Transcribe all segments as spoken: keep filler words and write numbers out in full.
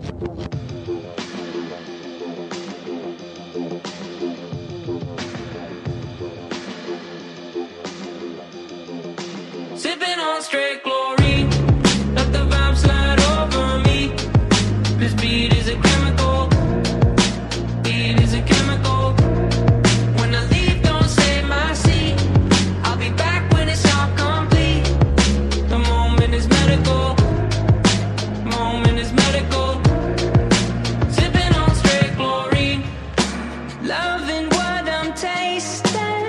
Sipping on straight glory, let the vibe slide over me. This beat is a chemical, beat is a chemical. When I leave, don't save my seat. I'll be back when it's all complete. The moment is medical, moment is medical. Sipping on straight glory, loving what I'm tasting.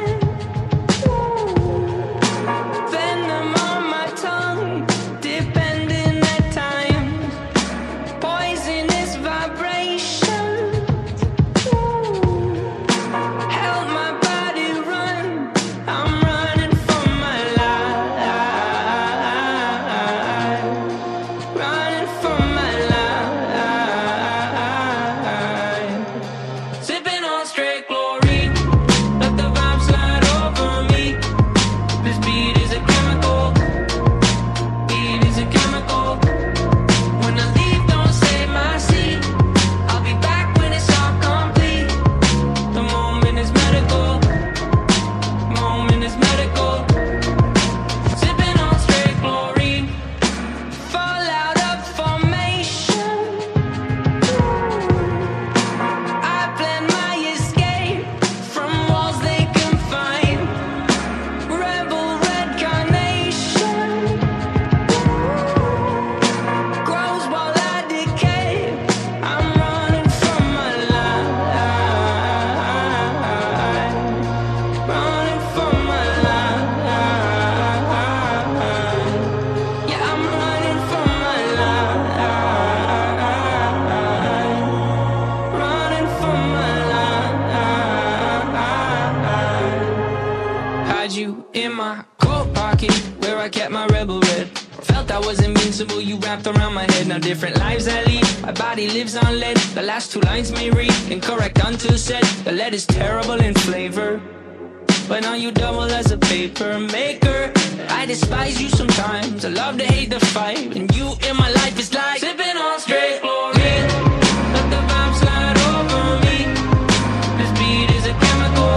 You in my coat pocket where I kept my rebel red. Felt I was invincible, you wrapped around my head. Now different lives I lead, my body lives on lead. The last two lines may read incorrect until said. The lead is terrible in flavor, but now you double as a paper maker. I despise you sometimes, I love to hate the fight. And you in my life is like sipping on straight glory. Let the vibe slide over me. This beat is a chemical,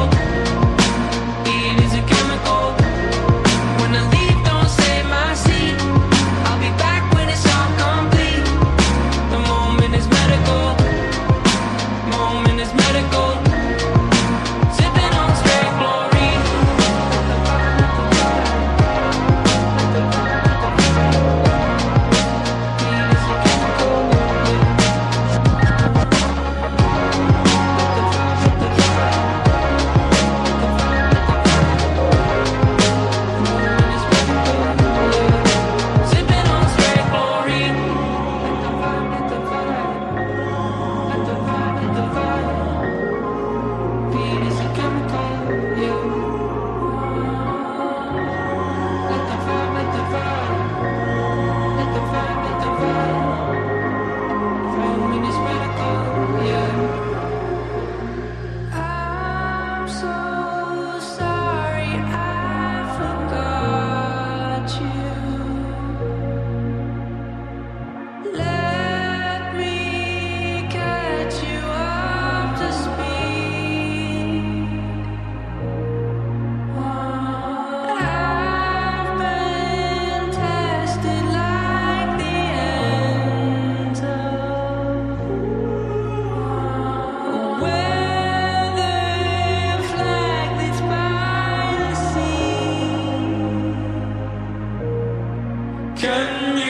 beat is a chemical. When I leave, don't save my seat. I'll be back when it's all complete. The moment is medical, moment is medical. Sipping on straight glory. Beat is a chemical. Sipping on straight glory. Let the vibe, let the vibe, let the vibe, let the vibe. Beat is a chemical, yeah. Let the vibe, let the vibe, let the vibe, let the vibe. Moment is medical, yeah. I'm so sorry I forgot you. Let me catch you up to speed. I've been tested like the ends of a weather flag that's by the sea. Can you